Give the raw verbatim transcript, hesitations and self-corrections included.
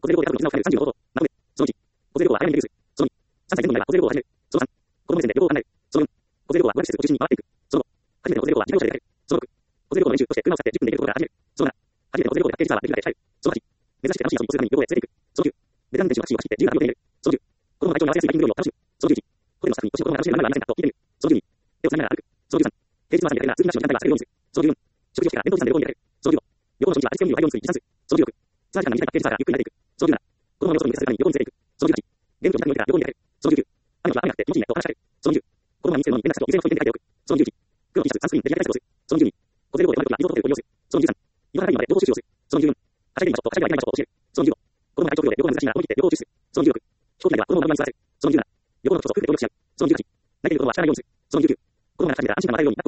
小ゼロ号であるの絆を深めるさんじゅうの方法。まとめ。そのいち。小ゼロ号は早めにデビューする。そのに。さんさい前後の前は小ゼロ号を始める。そのさん。子供目線で旅行を考える。そのよん。小ゼロ号は語学施設を中心に回っていく。そのご。初めての小ゼロ号は事業者である。そのろく。小ゼロ号の練習として車を使ってじゅっぷんできるところから始める。そのなな。初めての小ゼロ号でパッケージツアーはできるまで控える。そのはち。目指して楽しい遊びをするために旅行へ連れて行く。そのきゅう。ベテラン運転手のタクシーを走って自由な旅を手に入れる。そのじゅう。子供の体調に合わせやすいバイキング料理を楽しむ。そのじゅういち。ホテルのスタッフにもし子供が楽しめる何がありませんかと聞いてみる。そのじゅうに。手をつなぎながら歩く。そのじゅうさん。平日は朝にやるが通勤ラッシュの時間帯は避けるようにする。そのじゅうよん。食事をしてから弁当持参で旅行に出かける。そのじゅうご。旅行の初日は味付けメニューを大量に作り持参する。そのじゅうろく。ツアー時間の短いパッケージツアーからゆっくり慣れていく。そのじゅうなな。子供の様子を見にさせるために旅行に連れて行く。そのじゅうはち。電気を自宅に置いてから旅行に出かける。そのじゅうきゅう。雨の日は雨が降って気持ちいいねと話しかける。そのじゅう。子供が見つけるのに連絡先を事前の人に書いておく。そのじゅういち。黒 T シャツ、サンスクリーン、デジタル対策をする。そのじゅうに。小ゼロ号で泊まるときはリゾートホテルを利用する。そのじゅうさん。夕方会議まで旅行収集をする。そのじゅうよん。はしゃいでいい場所とはしゃいではいけない場所を教える。そのじゅうご。子供が体調不良で旅行が難しいなら思い切って旅行を中止する。そのじゅうろく。飛行機内では子供をマグマに座らせる。そのじゅうなな。旅行の途中と夫婦で協力し合う。そのじゅうはち。何かいることは叱らないようにする。そのじゅうきゅう。子供が始めたら安心感を与えるように